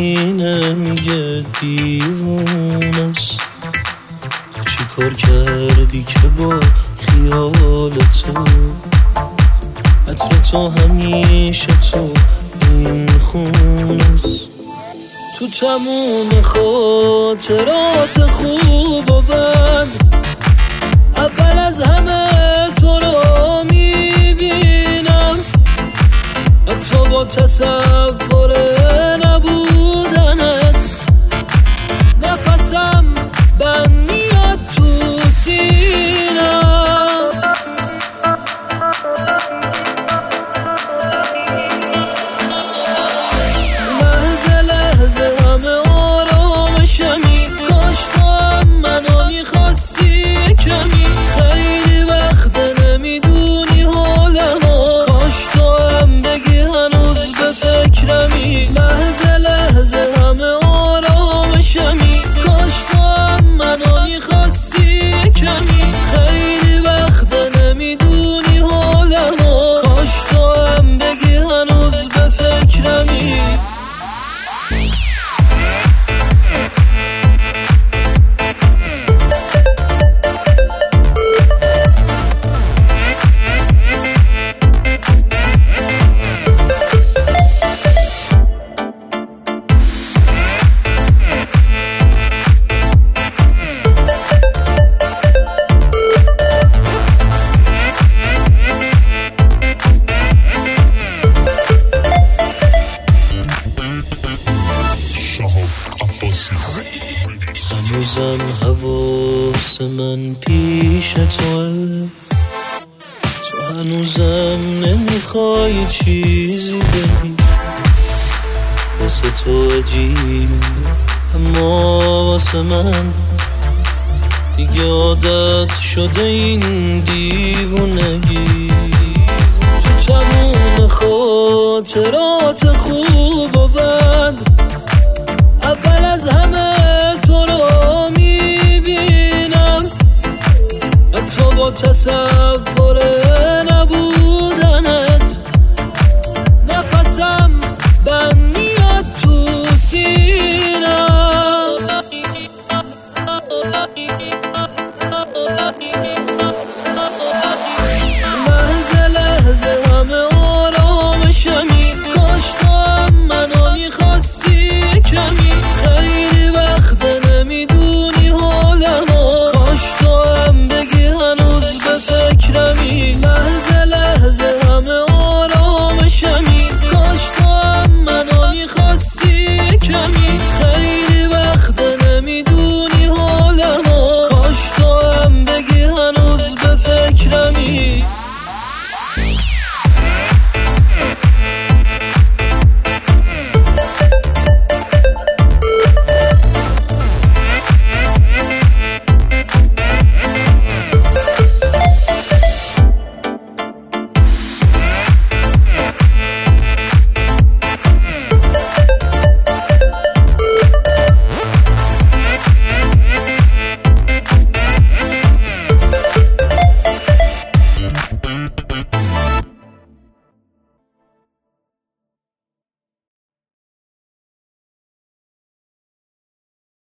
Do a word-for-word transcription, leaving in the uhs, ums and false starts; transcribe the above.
همینه میگه دیوونست. تو چی کار کردی که با خیال تو عطر تو همیشه تو این خونست. تو تموم خاطرات خوب و بد اول از همه تو رو میبینم، حتی با تصور نبودنت نفسم بند میاد تو سینم. لحظه لحظه همه آرامشمی، کاش تو هم منو میخواستی کمی. خیلی وقت نمیدونی حالمو، کاش تو هم بگی هنوز به فکرمی. لحظه لحظه همه آرامشمی، کاش تو هم منو میخواستی کمی. خیلی وقت نمیدونی حالمو، کاش تو هم بگی هنوز به فکرمی. هنوزم حواس من پیش توه، تو هنوزم نمیخوای چیزی بگی. واسه تو عجیب اما واسه من دیگه عادت شده این دیوونگی. تو تموم خاطرات خوب و بد اول از همه تو رو میبینم، حتی با تصور نبودنت نفسم بند میاد تو سینم. لحظه لحظه همه آرامشمی، کاش تو هم منو میخواستی کمی. خیلی وقت نمیدونی حالمو، کاش تو هم بگی هنوز به فکرمی. لحظه لحظه همه آرامشمی، کاش تو هم منو میخواستی کمی. خیلی وقت نمیدونی حالمو، کاش تو هم بگی هنوز به فکرمی. Mm-hmm.